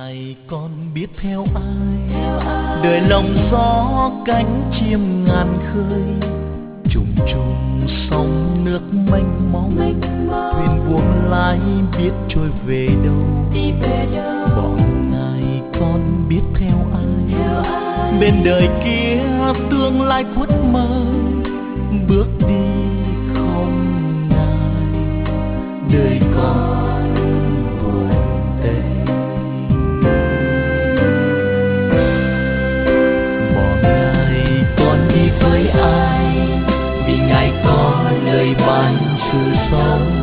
ngày con biết theo ai, đời lòng gió cánh chim ngàn khơi, trùng trùng sóng nước mênh mông, thuyền buông lái biết trôi về đâu. Bỏ ngày con biết theo ai, bên đời kia tương lai khuất mơ, bước đi không ngại đời con buồn tênh. Bỏ ngày con đi với ai, vì ngày có nơi ban sự sống.